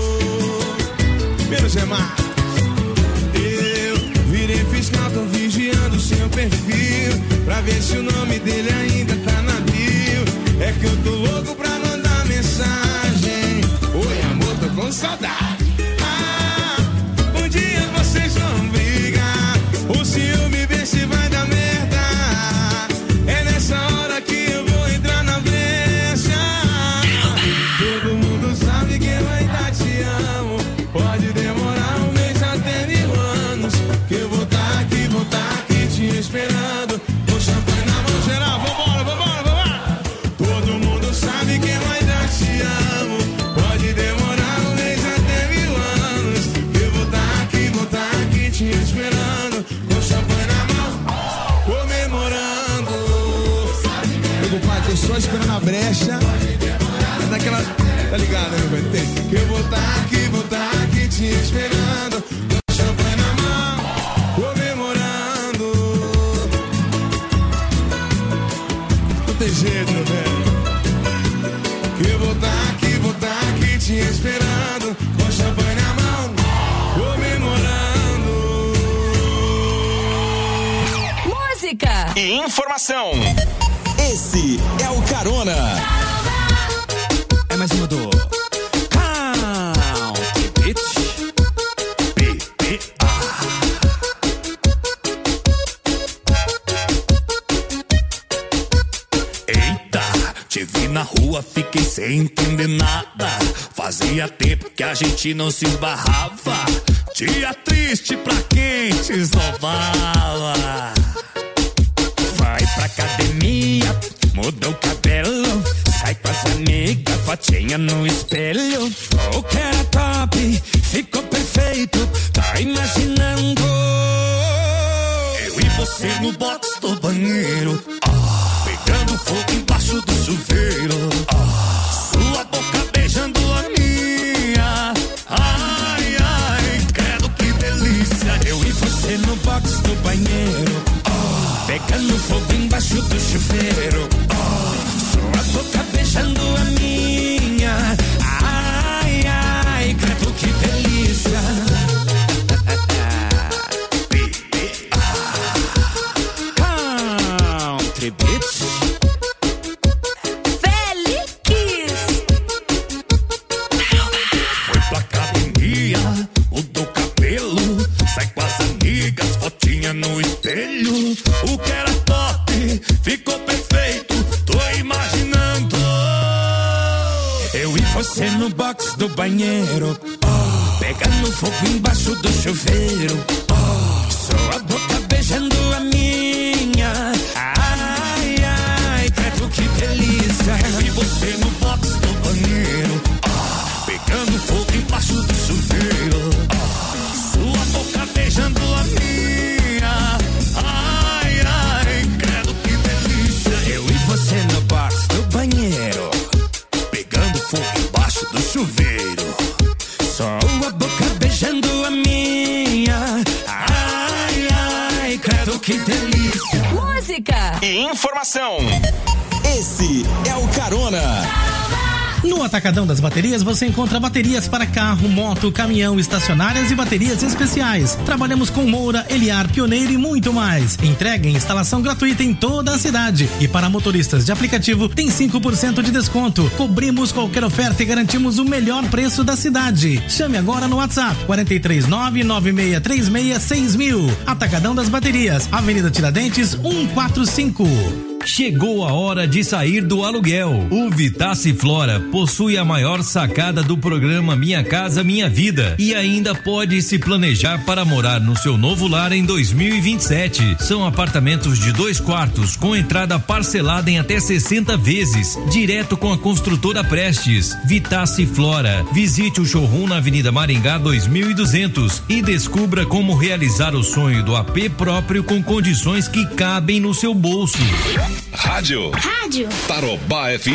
Menos é mais. Eu virei fiscal, tô vigiando seu perfil, pra ver se o nome dele ainda tá na bio. É que eu tô louco pra mandar mensagem. Oi amor, tô com saudade. Ah, um dia vocês vão brigar, ou se eu me ver se vai dar merda. É nessa hora que eu vou entrar na brecha. Todo mundo sabe que eu ainda te amo. Pode demorar um mês até 1000 anos. Que eu vou tá aqui te esperando, com champanhe na mão. Geral, vambora. Todo mundo sabe que eu ainda te amo. Pode demorar um mês até 1000 anos. Que eu vou tá aqui te esperando, com champanhe na mão, comemorando. Meu compadre, tô só esperando a brecha. É daquela, tá ligado, né, meu velho? Tem. Que eu vou tá aqui te esperando, com champanhe na mão, comemorando. Não tem jeito, meu velho. Que eu vou tá aqui te esperando, com champanhe na mão, informação. Esse é o Carona. É mais uma do Country Beats. Te vi na rua, fiquei sem entender nada. Fazia tempo que a gente não se esbarrava. Dia triste pra quem te esnobava. Vai pra academia, muda o cabelo, sai com as amigas, fotinha no espelho. O que era top, ficou perfeito, tá imaginando? Eu e você no box do banheiro, pegando fogo embaixo do chuveiro, sua boca beijando a minha. Ai, ai, credo que delícia. Eu e você no box do banheiro, pegando fogo embaixo do chuveiro, sua boca beijando a minha. Ai, ai, credo que delícia. Country Beats. Foi pra academia, mudou o cabelo, sai com as amigas, fotinha no espelho. O que era top, ficou perfeito, tô imaginando. Eu e você no box do banheiro, pegando fogo embaixo do chuveiro, sua boca beijando a minha. Ai, ai, credo que delícia. Eu e você no box do banheiro, pegando fogo embaixo do chuveiro, sua boca beijando a minha. Ai, ai, credo que delícia. Eu e você no box do banheiro, pegando fogo embaixo do chuveiro, sua boca beijando a minha. Ai, ai, credo que delícia. Música e informação. Esse é o Carona. No Atacadão das Baterias você encontra baterias para carro, moto, caminhão, estacionárias e baterias especiais. Trabalhamos com Moura, Eliar, Pioneiro e muito mais. Entrega e instalação gratuita em toda a cidade. E para motoristas de aplicativo tem 5% de desconto. Cobrimos qualquer oferta e garantimos o melhor preço da cidade. Chame agora no WhatsApp 439-9636-6000. Atacadão das Baterias, Avenida Tiradentes 145. Chegou a hora de sair do aluguel. O Vitace Flora possui a maior sacada do programa Minha Casa Minha Vida e ainda pode se planejar para morar no seu novo lar em 2027. São apartamentos de 2 quartos com entrada parcelada em até 60 vezes, direto com a construtora Prestes. Vitace Flora. Visite o showroom na Avenida Maringá 2200 e descubra como realizar o sonho do AP próprio com condições que cabem no seu bolso. Rádio Tarobá FM.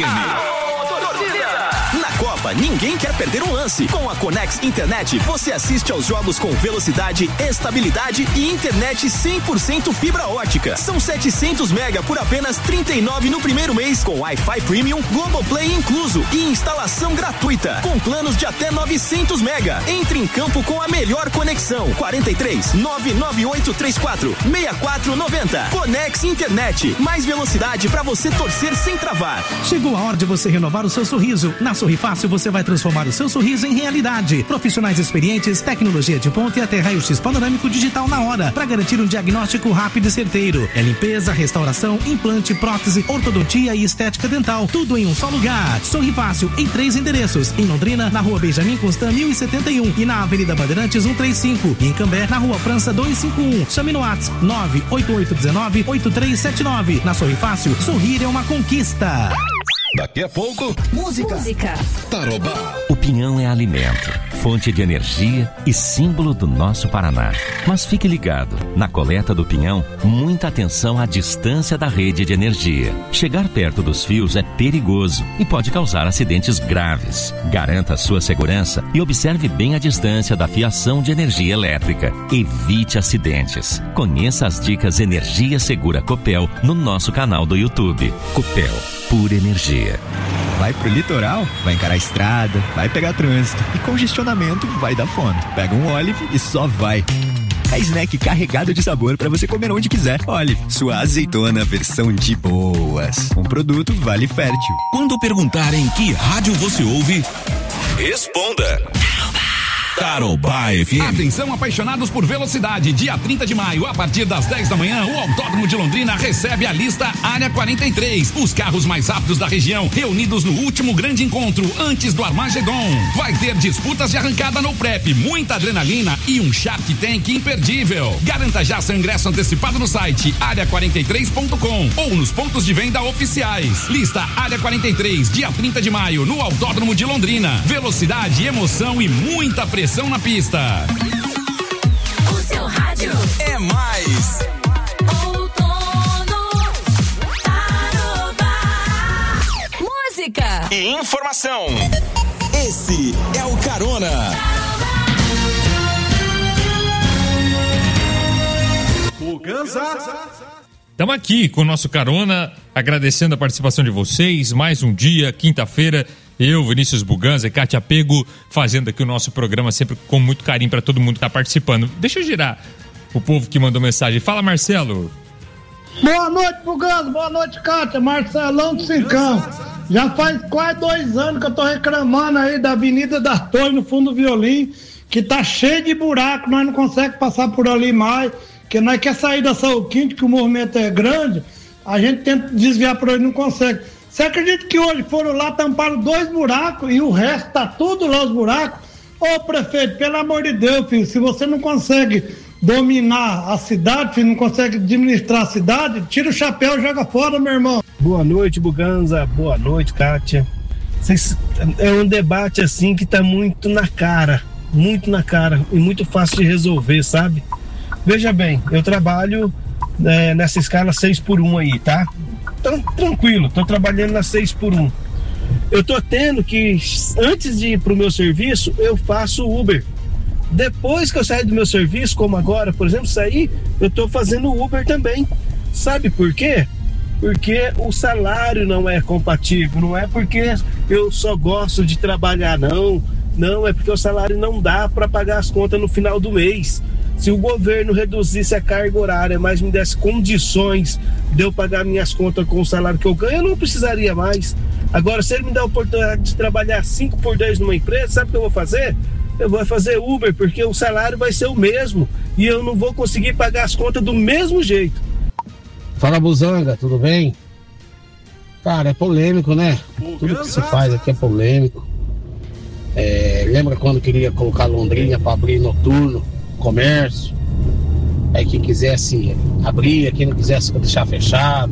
Na Copa, ninguém quer perder um lance. Com a Conex Internet, você assiste aos jogos com velocidade, estabilidade e internet 100% fibra ótica. São 700 mega por apenas R$39 no primeiro mês, com Wi-Fi Premium, Globoplay incluso e instalação gratuita, com planos de até 900 mega. Entre em campo com a melhor conexão. 43 99834 6490. Conex Internet, mais velocidade para você torcer sem travar. Chegou a hora de você renovar o seu sorriso. Na Sorri Fácil você vai transformar o seu sorriso em realidade. Profissionais experientes, tecnologia de ponta e até raio-x panorâmico digital na hora, para garantir um diagnóstico rápido e certeiro. É limpeza, restauração, implante, prótese, ortodontia e estética dental, tudo em um só lugar. Sorri Fácil em 3 endereços: em Londrina, na Rua Benjamin Constant 1071 e na Avenida Bandeirantes 135, e em Cambé, na Rua França 251. Chame no WhatsApp 98819-8379. Na Sorri Fácil, sorrir é uma conquista. Daqui a pouco, Música. Tarobá. O pinhão é alimento, fonte de energia e símbolo do nosso Paraná. Mas fique ligado, na coleta do pinhão, muita atenção à distância da rede de energia. Chegar perto dos fios é perigoso e pode causar acidentes graves. Garanta a sua segurança e observe bem a distância da fiação de energia elétrica. Evite acidentes. Conheça as dicas Energia Segura Copel no nosso canal do YouTube. Copel, pura energia. Vai pro litoral, vai encarar a estrada, vai pegar trânsito e congestionamento vai dar fome. Pega um Olive e só vai. É snack carregado de sabor para você comer onde quiser. Olha, sua azeitona versão de boas. Um produto Vale Fértil. Quando perguntarem que rádio você ouve, responda. Tarobá FM. Atenção, apaixonados por velocidade. Dia 30 de maio, a partir das 10 da manhã, o Autódromo de Londrina recebe a lista Área 43. Os carros mais rápidos da região, reunidos no último grande encontro, antes do Armagedon. Vai ter disputas de arrancada no prep, muita adrenalina e um Shark Tank imperdível. Garanta já seu ingresso antecipado no site área43.com ou nos pontos de venda oficiais. Lista Área 43, dia 30 de maio, no Autódromo de Londrina. Velocidade, emoção e muita pressão na pista. O seu rádio é mais. Outono Tarobá. Música e informação. Esse é o Carona. Estamos aqui com o nosso Carona, agradecendo a participação de vocês. Mais um dia, quinta-feira. Eu, Vinícius Buganza e Kátia Pego, fazendo aqui o nosso programa sempre com muito carinho para todo mundo que está participando. Deixa eu girar o povo que mandou mensagem. Fala, Marcelo. Boa noite, Buganza. Boa noite, Kátia. Marcelão do Cincão. Já faz quase 2 anos que eu tô reclamando aí da Avenida das Torres, no fundo do Violim, que tá cheio de buraco, nós não conseguimos passar por ali mais, que nós quer sair da São Quinto, que o movimento é grande, a gente tenta desviar por aí, não consegue. Você acredita que hoje foram lá, tamparam 2 buracos e o resto tá tudo lá os buracos? Ô prefeito, pelo amor de Deus, filho, se você não consegue dominar a cidade, filho, não consegue administrar a cidade, tira o chapéu e joga fora, meu irmão. Boa noite, Buganza. Boa noite, Kátia. É um debate assim que tá muito na cara e muito fácil de resolver, sabe? Veja bem, eu trabalho nessa escala 6x1 aí, tá? Então, tranquilo, tô trabalhando na 6x1. Eu tô tendo que, antes de ir pro meu serviço, eu faço Uber. Depois que eu sair do meu serviço, como agora, por exemplo, eu tô fazendo Uber também. Sabe por quê? Porque o salário não é compatível, não é porque eu só gosto de trabalhar, não, é porque o salário não dá para pagar as contas no final do mês. Se o governo reduzisse a carga horária, mas me desse condições de eu pagar minhas contas com o salário que eu ganho, eu não precisaria mais. Agora, se ele me der a oportunidade de trabalhar 5x10 numa empresa, sabe o que eu vou fazer? Eu vou fazer Uber, porque o salário vai ser o mesmo e eu não vou conseguir pagar as contas do mesmo jeito. Fala, Buzanga, tudo bem? Cara, é polêmico, né? Tudo que se faz aqui é polêmico. Lembra quando queria colocar Londrina para abrir noturno, comércio? Aí quem quisesse abrir, quem não quisesse deixar fechado.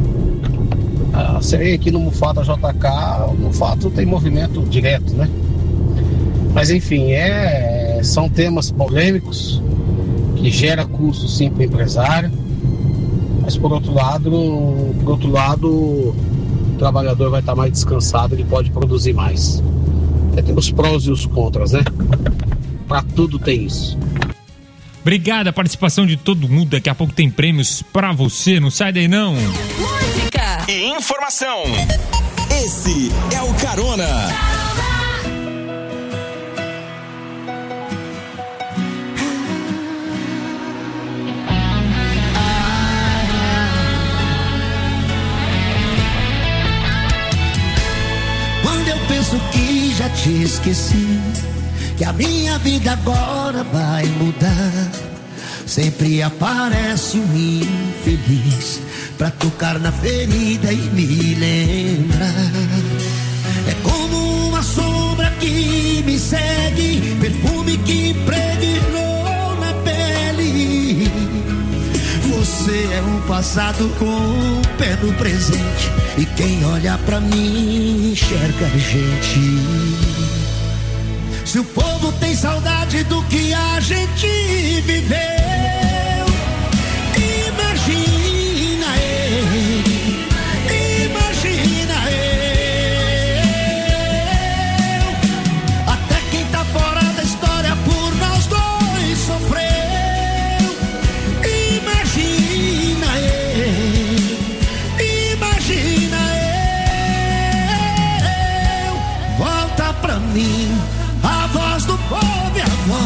Você vê aqui no Mufato JK, o Mufato tem movimento direto, né? Mas enfim, são temas polêmicos que gera custo sim para o empresário. Mas por outro lado, o trabalhador vai estar mais descansado, ele pode produzir mais. Tem os prós e os contras, né? Para tudo tem isso. Obrigado a participação de todo mundo. Daqui a pouco tem prêmios pra você. Não sai daí, não. Música e informação. Esse é o Carona. Quando eu penso que já te esqueci, que a minha vida agora vai mudar, sempre aparece um infeliz pra tocar na ferida e me lembrar. É como uma sombra que me segue, perfume que impregnou na pele. Você é um passado com o pé no presente, e quem olha pra mim enxerga a gente. Se o povo tem saudade do que a gente viveu, imagina eu. Até quem tá fora da história por nós dois sofreu. Imagina eu. Volta pra mim a voz do povo e a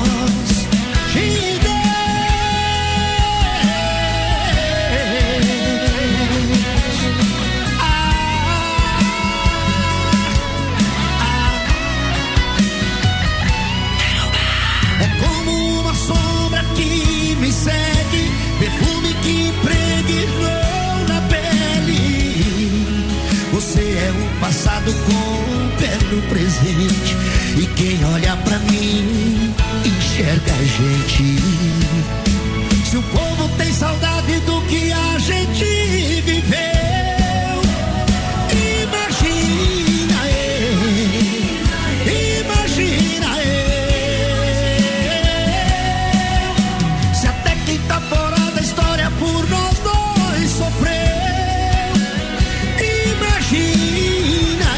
passado com o pé no presente. E quem olha pra mim enxerga a gente. Se o povo tem saudade do que a gente viveu, imagina eu, se até quem tá fora da história por nós dois sofreu. Imagina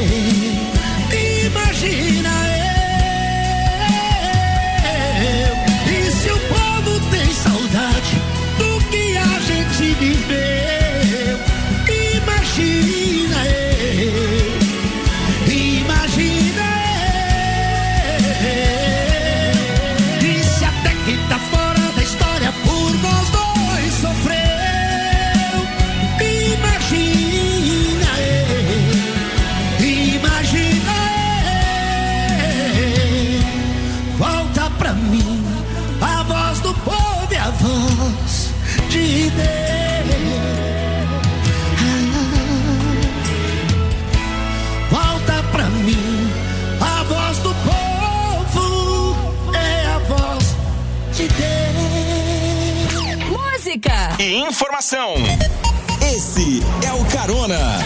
eu, e se o povo tem saudade do que a gente viveu, imagina eu, e se até quem tá fora da história por nós dois sofreu, imagina eu, volta pra mim a voz do povo e a voz de Deus. Volta pra mim a voz do povo, é a voz de Deus. Música e informação. Esse é o Carona.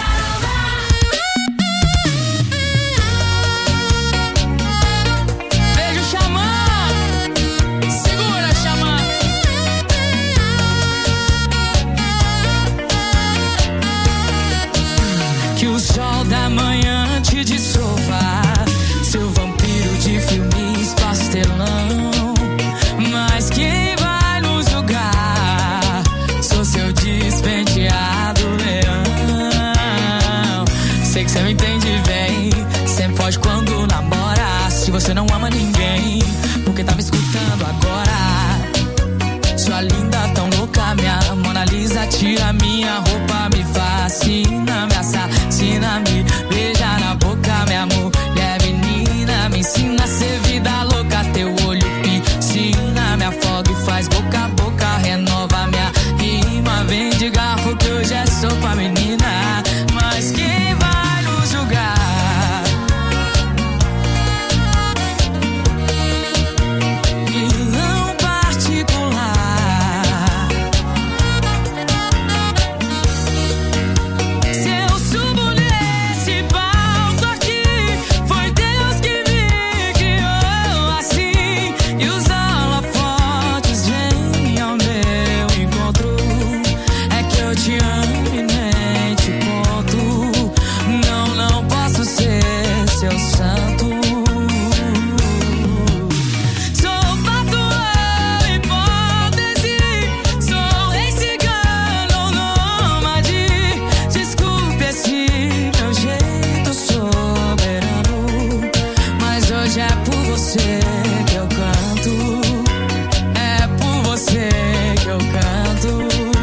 Vejo Xamã, segura Xamã. Que o sol da manhã te dissolva, seu vampiro de filmes pastelão. Mas quem vai nos julgar? Sou seu despenteado leão. Sei que você me entende bem, sempre foge quando namora. Se você não ama ninguém, porque tá me escutando agora? Sua linda tão louca, minha Mona Lisa, tira minha roupa, me fascina, me assassina, me beija na boca, minha mulher menina, me ensina a ser vida louca, teu olho piscina, me afoga e faz boca a boca, renova minha rima, vem de garfo que hoje é sopa, menina, mas quem vai nos julgar? Vilão particular. Se eu subo nesse palco aqui, foi Deus que me guiou assim. E os holofotes vêm ao meu encontro. É que eu te amo e nem te conto. Não posso ser seu santo. Sou fato, hipótese, sou rei cigano ou nômade. Desculpe esse meu jeito soberano, mas hoje é por você que eu canto. É por você que eu canto.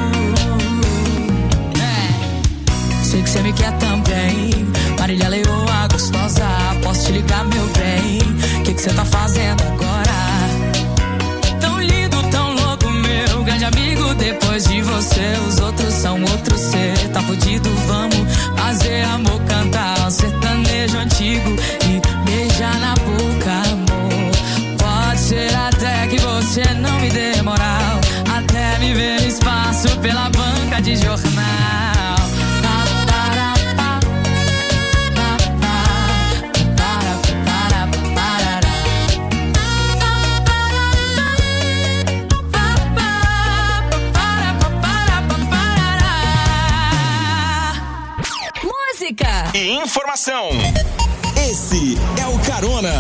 Sei que você me quer também, Marília Leoa gostosa. Posso te ligar, meu bem? Que você tá fazendo agora? Tão lindo, tão louco, meu grande amigo. Depois de você, os outros são outros. Cê tá fudido, vamos fazer amor, cantar um sertanejo antigo e beijar na boca, amor. Pode ser até que você não me dê moral, até me ver no espaço pela banca de jornal. Música e informação. Esse é o Carona.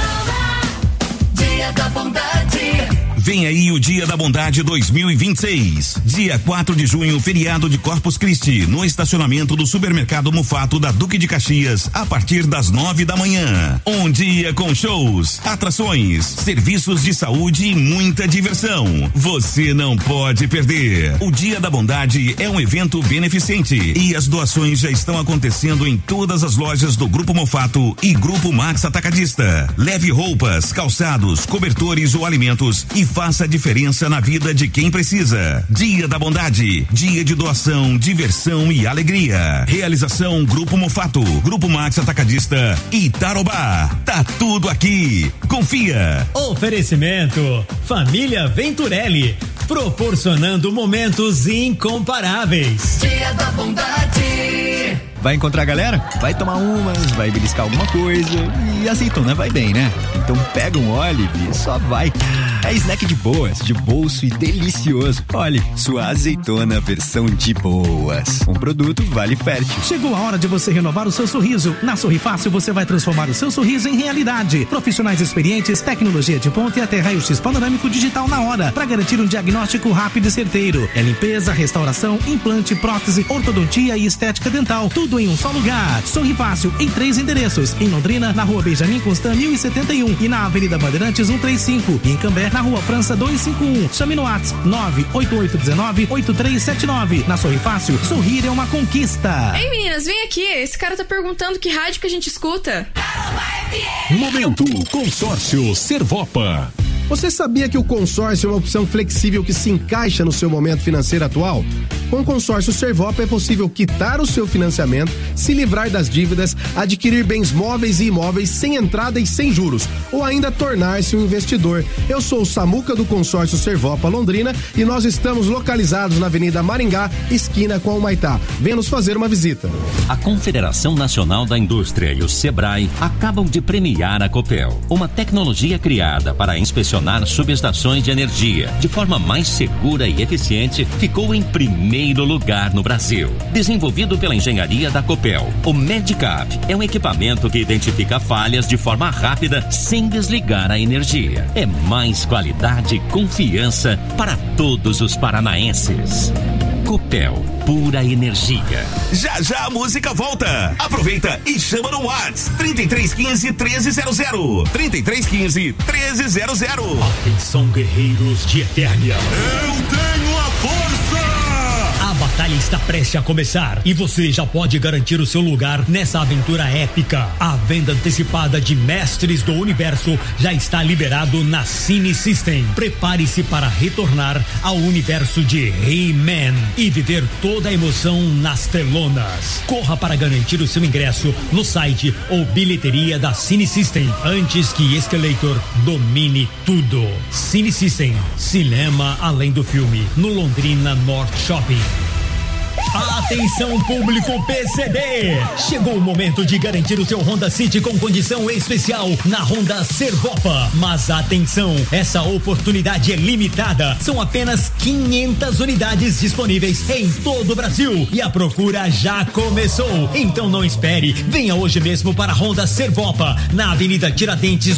Dia da Bondade. Vem aí o Dia da Bondade 2026. Dia 4 de junho, feriado de Corpus Christi, no estacionamento do Supermercado Mufato da Duque de Caxias, a partir das 9 da manhã. Um dia com shows, atrações, serviços de saúde e muita diversão. Você não pode perder. O Dia da Bondade é um evento beneficente e as doações já estão acontecendo em todas as lojas do Grupo Mufato e Grupo Max Atacadista. Leve roupas, calçados, cobertores ou alimentos e faça a diferença na vida de quem precisa. Dia da Bondade, dia de doação, diversão e alegria. Realização Grupo Mofato, Grupo Max Atacadista e Tarobá. Tá tudo aqui. Confia. Oferecimento Família Venturelli, proporcionando momentos incomparáveis. Dia da Bondade. Vai encontrar a galera? Vai tomar umas, vai beliscar alguma coisa e azeitona vai bem, né? Então pega um Olive e só vai. É snack de boas, de bolso e delicioso. Olive, sua azeitona versão de boas. Um produto Vale Fértil. Chegou a hora de você renovar o seu sorriso. Na Sorri Fácil você vai transformar o seu sorriso em realidade. Profissionais experientes, tecnologia de ponta e até raio-x panorâmico digital na hora, para garantir um diagnóstico rápido e certeiro. É limpeza, restauração, implante, prótese, ortodontia e estética dental. Tudo em um só lugar. Sorri Fácil em 3 endereços. Em Londrina, na Rua Benjamin Constant 1071 e na Avenida Bandeirantes 135. E em Cambé, na Rua França 251. Chame no WhatsApp 98819-8379. Na Sorri Fácil, sorrir é uma conquista. Ei, meninas, vem aqui. Esse cara tá perguntando que rádio que a gente escuta. Momento Consórcio Servopa. Você sabia que o consórcio é uma opção flexível que se encaixa no seu momento financeiro atual? Com o consórcio Servopa é possível quitar o seu financiamento, se livrar das dívidas, adquirir bens móveis e imóveis sem entrada e sem juros, ou ainda tornar-se um investidor. Eu sou o Samuca do consórcio Servopa Londrina e nós estamos localizados na Avenida Maringá, esquina com o Humaitá. Venha nos fazer uma visita. A Confederação Nacional da Indústria e o Sebrae acabam de premiar a Copel, uma tecnologia criada para inspecionar subestações de energia de forma mais segura e eficiente, ficou em primeiro lugar no Brasil. Desenvolvido pela engenharia da Copel, o Medicap é um equipamento que identifica falhas de forma rápida sem desligar a energia. É mais qualidade e confiança para todos os paranaenses. Copel, pura energia. Já já a música volta. Aproveita e chama no WhatsApp 3315-1300. 3315-1300. Atenção, guerreiros de Eternia. Eu tenho a força! A batalha está prestes a começar e você já pode garantir o seu lugar nessa aventura épica. A venda antecipada de Mestres do Universo já está liberado na Cine System. Prepare-se para retornar ao universo de He-Man e viver toda a emoção nas telonas. Corra para garantir o seu ingresso no site ou bilheteria da Cine System antes que Escalator domine tudo. Cine System, cinema além do filme, no Londrina North Shopping. Atenção, público PCD! Chegou o momento de garantir o seu Honda City com condição especial na Honda Servopa. Mas atenção, essa oportunidade é limitada. São apenas 500 unidades disponíveis em todo o Brasil e a procura já começou. Então não espere, venha hoje mesmo para a Honda Servopa, na Avenida Tiradentes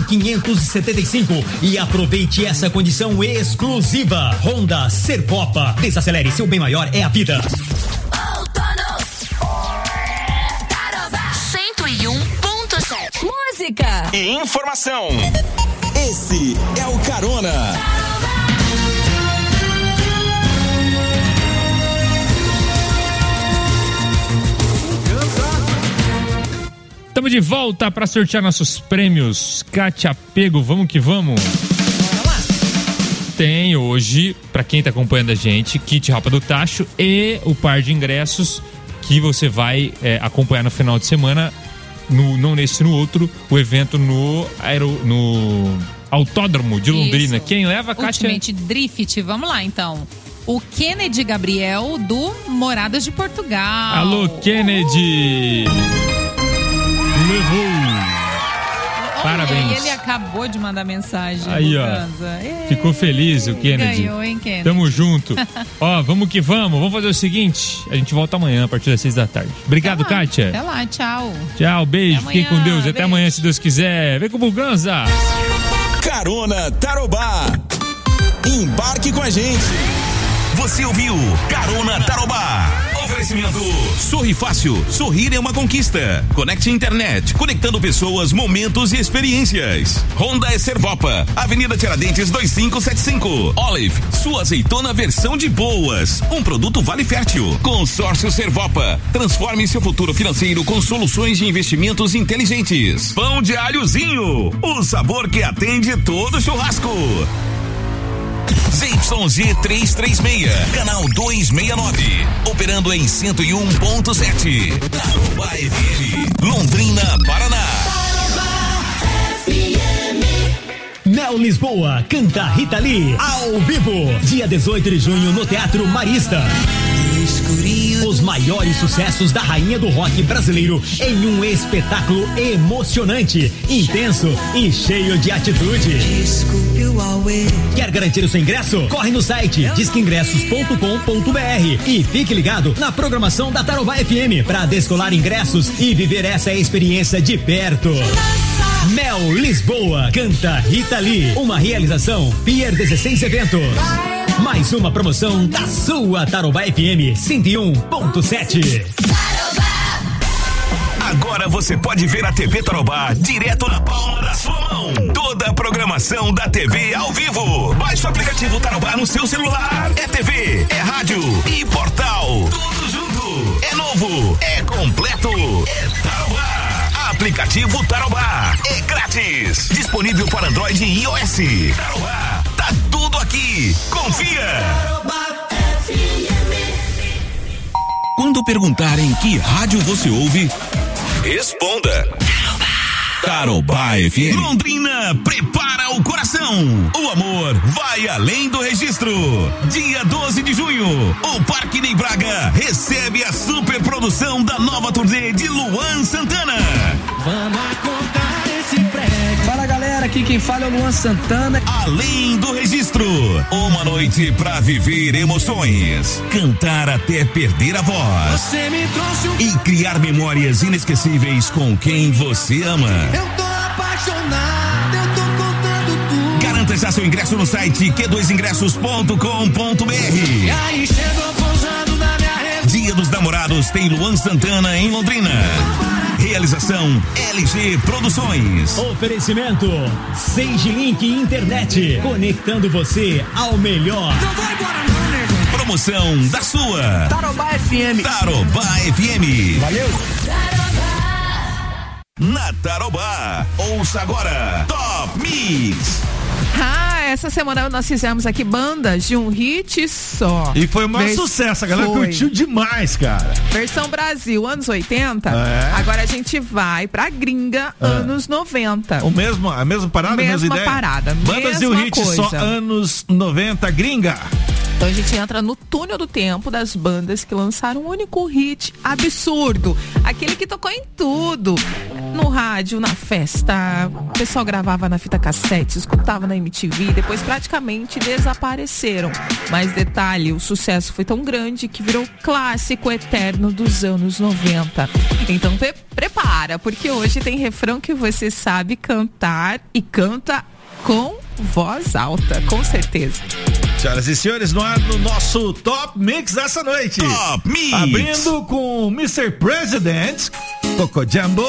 2575 e aproveite essa condição exclusiva. Honda Servopa. Desacelere, seu bem maior é a vida. 101.7 Música e informação. Esse é o Carona. Estamos de volta para sortear nossos prêmios. Kátia Pego, vamos que vamos. Tem hoje, para quem tá acompanhando a gente, kit Rapa do Tacho e o par de ingressos que você vai acompanhar no final de semana, não nesse, no outro, o evento no Autódromo de Londrina. Isso. Quem leva, Kátia? Ultimate Drift, vamos lá então. O Kennedy Gabriel do Moradas de Portugal. Alô, Kennedy! Levou! Parabéns. Ele acabou de mandar mensagem. Aí, ó. Ficou feliz o Kennedy. Ganhou, hein, Kennedy? Tamo junto. Ó, vamos que vamos. Vamos fazer o seguinte: a gente volta amanhã a partir das 6 da tarde. Obrigado, Kátia. Até lá, tchau. Tchau, beijo. Fiquem com Deus. Até amanhã, se Deus quiser. Vem com o Buganza. Carona Tarobá. Embarque com a gente. Você ouviu Carona Tarobá. Oferecimento Sorri Fácil, sorrir é uma conquista. Conecte Internet, conectando pessoas, momentos e experiências. Honda Servopa, Avenida Tiradentes 2575. Olive, sua azeitona versão de boas. Um produto Vale Fértil. Consórcio Servopa, transforme seu futuro financeiro com soluções de investimentos inteligentes. Pão de alhozinho, o sabor que atende todo churrasco. ZYG 336, canal 269, operando em 101.7. Tarobá FM, Londrina, Paraná. Mel Lisboa canta Rita Lee ao vivo, dia 18 de junho no Teatro Marista. Os maiores sucessos da rainha do rock brasileiro em um espetáculo emocionante, intenso e cheio de atitude. Quer garantir o seu ingresso? Corre no site disqueingressos.com.br e fique ligado na programação da Tarobá FM para descolar ingressos e viver essa experiência de perto. Mel Lisboa canta Rita Lee, uma realização Pier 16 Eventos. Mais uma promoção da sua Tarobá FM 101.7. Agora você pode ver a TV Tarobá direto na palma da sua mão. Toda a programação da TV ao vivo. Baixe o aplicativo Tarobá no seu celular. É TV, é rádio e portal. Tudo junto. É novo, é completo. É Tarobá. Aplicativo Tarobá. É grátis. Disponível para Android e iOS. Tarobá. Tá tudo aqui. Confia. Quando perguntarem que rádio você ouve, responda. Tarobá FM. Londrina, prepara o coração. O amor vai além do registro. Dia 12 de junho, o Parque Ney Braga recebe a superprodução da nova turnê de Luan Santana. Vamos acordar esse prédio. Fala galera, aqui quem fala é o Luan Santana. Além do registro, uma noite pra viver emoções, cantar até perder a voz. Você me trouxe e criar memórias inesquecíveis com quem você ama. Eu tô apaixonado, eu tô contando tudo. Garanta já seu ingresso no site q2ingressos.com.br. E aí chegou pousando na minha rede. Dia dos Namorados tem Luan Santana em Londrina. Realização LG Produções. Oferecimento Sage Link Internet, conectando você ao melhor. Não vai embora não, nego. Promoção da sua Tarobá FM. Tarobá FM. Valeu. Na Tarobá, ouça agora Top Mix. Essa semana nós fizemos aqui bandas de um hit só. E foi um maior sucesso, a galera curtiu demais, cara. Versão Brasil, anos 80. Agora a gente vai pra gringa, anos 90. A mesma parada, mesma ideia? Parada, bandas de um hit coisa. Só anos 90, gringa. Então a gente entra no túnel do tempo das bandas que lançaram um único hit absurdo. Aquele que tocou em tudo. No rádio, na festa, o pessoal gravava na fita cassete, escutava na MTV, depois praticamente desapareceram. Mas detalhe, o sucesso foi tão grande que virou clássico eterno dos anos 90. Então prepara, porque hoje tem refrão que você sabe cantar e canta com voz alta, com certeza. Senhoras e senhores, no ar no nosso Top Mix dessa noite. Top Mix. Abrindo com Mr. President, Coco Jumbo.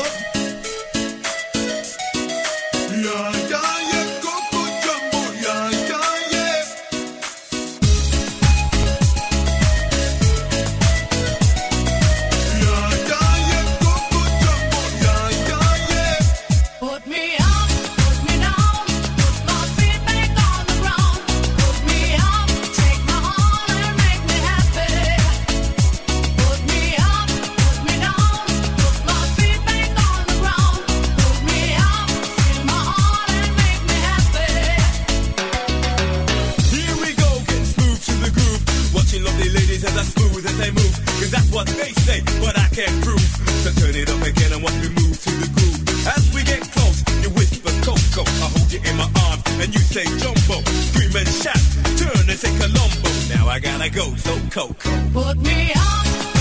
Put me up.